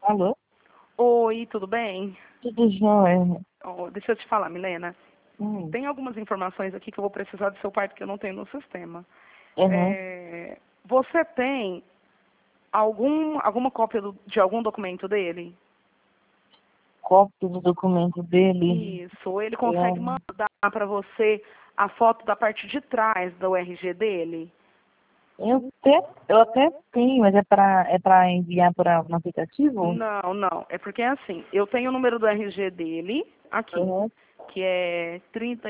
Alô? Oi, tudo bem? Tudo jóia? Deixa eu te falar, Milena. Hum. Tem algumas informações aqui que eu vou precisar do seu pai porque eu não tenho no sistema. Uhum. Você tem alguma cópia de algum documento dele? Cópia do documento dele? Isso. Ou ele consegue Eu, mandar para você a foto da parte de trás do RG dele? eu até tenho, mas é pra enviar no aplicativo? Não, não. É porque é assim, eu tenho o número do RG dele aqui, Uhum. que é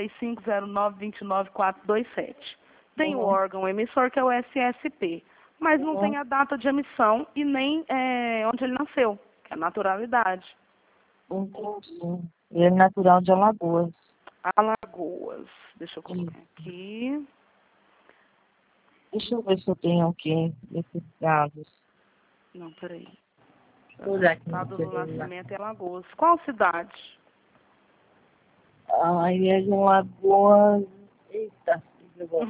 3509-29427. Tem o Uhum. órgão emissor, que é o SSP, mas não Uhum. tem a data de emissão e nem onde ele nasceu, que é a naturalidade. Entendi. Ele é natural de Alagoas. Alagoas. Deixa eu Sim. colocar aqui. Deixa eu ver se eu tenho aqui esses dados. Não, peraí. Vou olhar aqui no Estado do celular. nascimento é Alagoas. Qual cidade? Ele é de Alagoas. Eita, que negócio.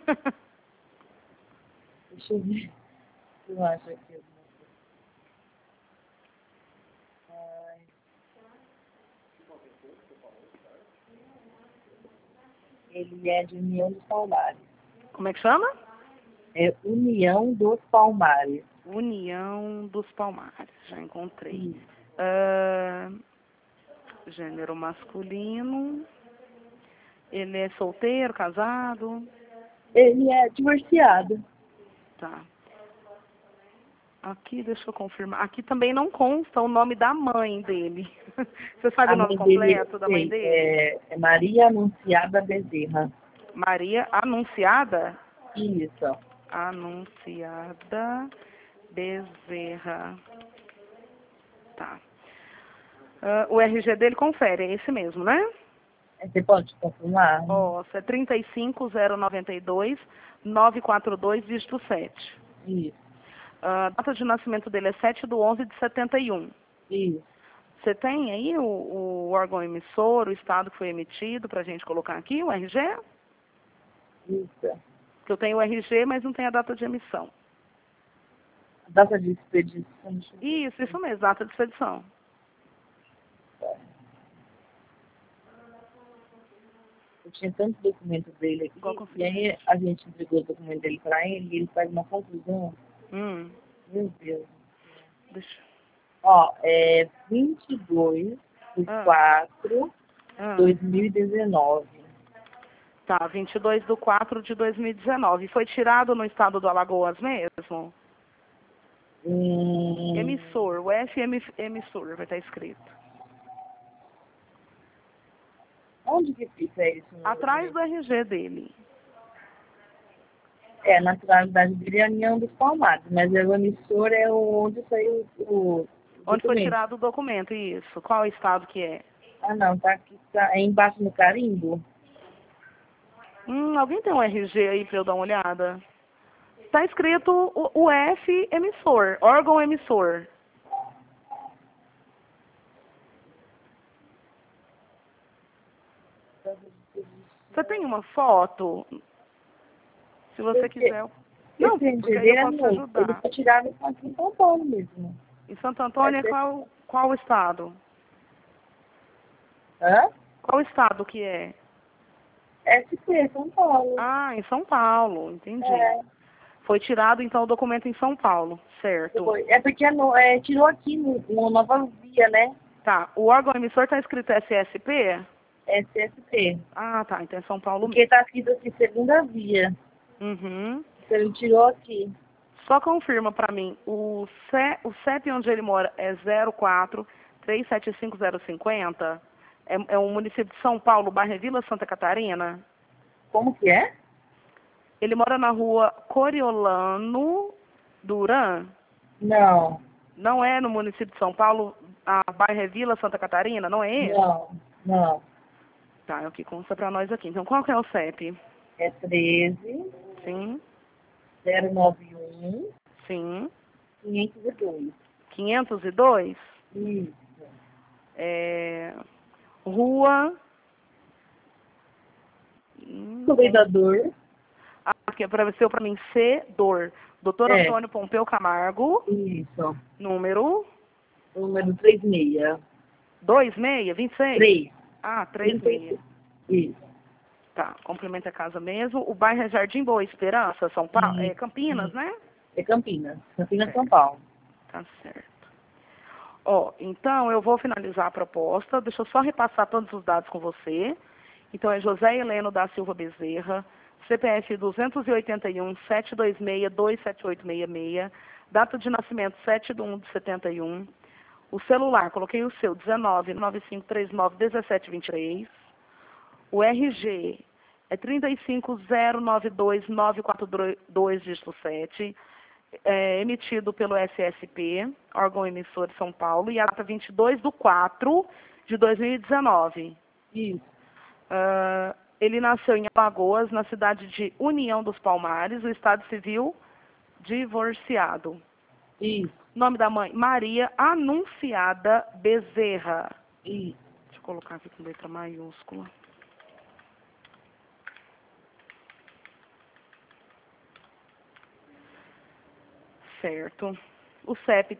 Deixa eu ver se eu acho aqui. Ai, ele é de União dos Palmares. Como é que chama? É União dos Palmares. União dos Palmares. Já encontrei. Isso. Ah, gênero masculino. Ele é solteiro, casado? Ele é divorciado. Tá. Aqui, deixa eu confirmar. Aqui também não consta o nome da mãe dele. Você sabe A o nome mãe dele, completo da mãe sei, dele? é Maria Anunciada Bezerra. Maria Anunciada? Isso. Anunciada Bezerra. Tá. O RG dele confere, é esse mesmo, né? Você pode confirmar? Ó, é 35092-942, dígito 7. Isso. A data de nascimento dele é 7/11/71. Isso. Você tem aí o órgão emissor, o estado que foi emitido, para a gente colocar aqui, o RG? Isso. Que eu tenho o RG, mas não tem a data de emissão. Data de expedição. Isso mesmo, data de expedição. Eu tinha tantos documentos dele Igual aqui, e consegui. aí a gente entregou o documento dele pra ele, e ele faz uma confusão. Hum, Meu Deus. deixa. Ó, é 22 de Ah, 4 de ah. 2019. Tá, 22/4/2019. Foi tirado no estado do Alagoas mesmo? Hum, Emissor, o FM emissor vai estar escrito. onde que fica isso no Atrás documento? do RG dele. É, a naturalidade dele é a União dos Palmares, mas o emissor é onde saiu o Onde foi documento. tirado o documento, isso. Qual estado que é? Ah, não, tá aqui, tá é embaixo no carimbo. Alguém tem um RG aí para eu dar uma olhada? Tá escrito o F emissor, órgão emissor. Você tem uma foto? Se você Porque quiser. Não, esse porque aí eu engenheiro é posso te novo, ele ajudar. foi tirado aqui em São Paulo mesmo. Em Santo Vai Antônio é ser... qual estado? Hã? Qual estado que é? SP, São Paulo. Ah, em São Paulo, entendi. É, Foi tirado então o documento em São Paulo, certo? é porque tirou aqui no Nova Via, né? Tá, o órgão emissor está escrito SSP? SSP. Ah, tá, então é São Paulo Porque mesmo. tá escrito aqui segunda via. Uhum. Então ele tirou aqui. Só confirma para mim, o CEP onde ele mora é 04375050? É um município de São Paulo, bairro Vila Santa Catarina? Como que é? Ele mora na rua Coriolano Duran? Não, Não é no município de São Paulo, a bairro é Vila Santa Catarina? Não é esse? não, não. Tá, é o que consta para nós aqui. Então, qual que é o CEP? É 13 Sim, 091 sim. 502. 502? Isso. É, rua... Comendador. que apareceu para mim, C. Dor. Doutor É, Antônio Pompeu Camargo, isso. número Número 36. 26, 26? 3. Ah, 36. Isso. Tá, complementa a casa mesmo. O bairro é Jardim Boa Esperança, São Paulo? É Isso. Campinas, né? É Campinas. Campinas, São Certo, Paulo. tá certo. Ó, então eu vou finalizar a proposta. Deixa eu só repassar todos os dados com você. Então é José Heleno da Silva Bezerra, CPF 281-726-27866, data de nascimento 7/1/71. O celular, coloquei o seu, 19-9539-1723. O RG é 35092-942, dígito 7, emitido pelo SSP, órgão emissor de São Paulo, e a data 22/4/2019. Isso. Ele nasceu em Alagoas, na cidade de União dos Palmares, o estado civil divorciado. Isso. Nome da mãe, Maria Anunciada Bezerra. Isso. Deixa eu colocar aqui com letra maiúscula. Certo. O CEP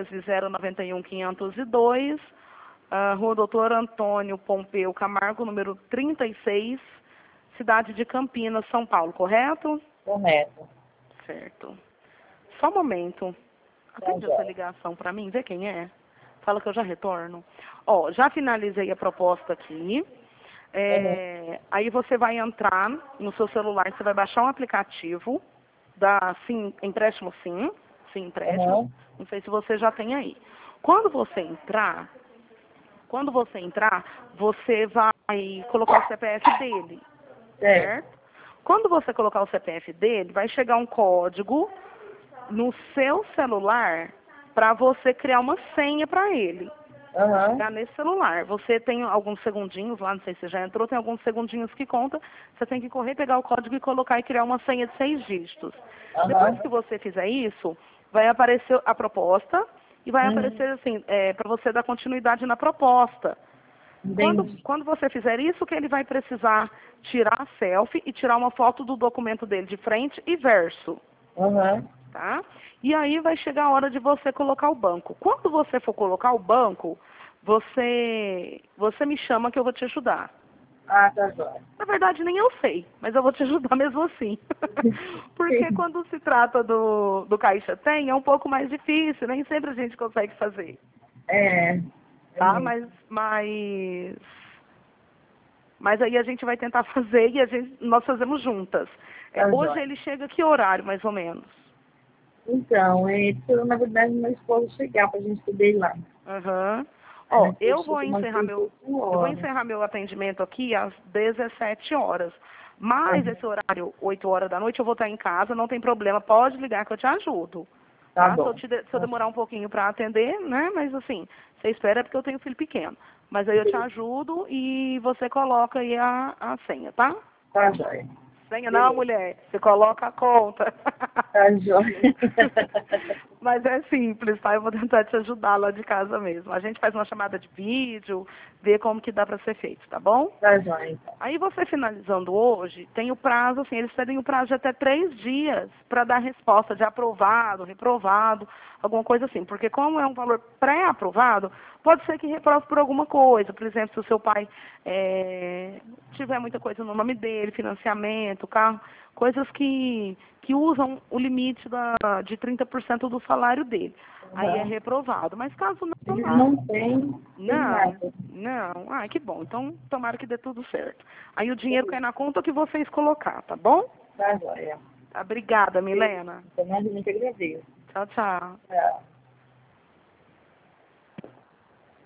13091502, Rua Doutor Antônio Pompeu Camargo, número 36, cidade de Campinas, São Paulo, correto? Correto. Certo. Só um momento. Atende essa ligação para mim, vê quem é. Fala que eu já retorno. Ó, já finalizei a proposta aqui. Aí você vai entrar no seu celular, você vai baixar um aplicativo da Sim, Empréstimo Sim Empréstimo. Não sei se você já tem aí. Quando você entrar, você vai colocar o CPF dele, certo? Quando você colocar o CPF dele, vai chegar um código no seu celular para você criar uma senha para ele. Chegar nesse celular. Você tem alguns segundinhos lá, não sei se você já entrou, tem alguns segundinhos que conta. Você tem que correr, pegar o código e colocar e criar uma senha de 6 dígitos. Depois que você fizer isso, vai aparecer a proposta e vai aparecer assim, para você dar continuidade na proposta. Quando você fizer isso, que ele vai precisar tirar a selfie e tirar uma foto do documento dele de frente e verso. Tá? E aí vai chegar a hora de você colocar o banco. Quando você for colocar o banco, você me chama que eu vou te ajudar. Ah, tá jóia. Na verdade, nem eu sei, mas eu vou te ajudar mesmo assim. Porque quando se trata do Caixa Tem, é um pouco mais difícil, nem sempre a gente consegue fazer. Tá? Mas aí a gente vai tentar fazer e nós fazemos juntas. Hoje ele chega que horário, mais ou menos? Então, na verdade, meu esposo chegar para a gente poder ir lá. Ó, eu vou encerrar meu atendimento aqui às 17 horas. Mas esse horário, 8 horas da noite, eu vou estar em casa, não tem problema, pode ligar que eu te ajudo. Tá bom. Se eu demorar um pouquinho para atender, né? Mas assim, você espera porque eu tenho filho pequeno. Mas aí eu te ajudo e você coloca aí a senha, tá? Tá jóia. Senha não, mulher. Você coloca a conta. Tá jóia. Mas é simples, tá? Eu vou tentar te ajudar lá de casa mesmo. A gente faz uma chamada de vídeo, vê como que dá para ser feito, tá bom? Tá jóia, então. Aí você finalizando hoje, tem o prazo, assim, eles têm o prazo de até 3 dias para dar resposta de aprovado, reprovado, alguma coisa assim. Porque como é um valor pré-aprovado, pode ser que reprove por alguma coisa. Por exemplo, se o seu pai tiver muita coisa no nome dele, financiamento, carro, coisas que usam o limite de 30% do salário dele. Aí é reprovado. Mas caso não... Não tem nada. Não. Ah, que bom. Então, tomara que dê tudo certo. Aí o dinheiro cai na conta que vocês colocar, tá bom? Tá jóia. Obrigada, Milena. Então, eu te agradeço. Tchau, tchau. Tchau.